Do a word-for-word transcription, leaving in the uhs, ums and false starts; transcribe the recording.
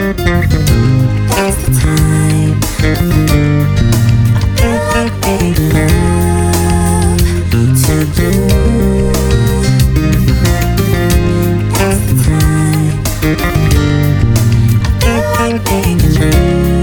It's the time. I feel like making love to you. It's the time. I feel like making love.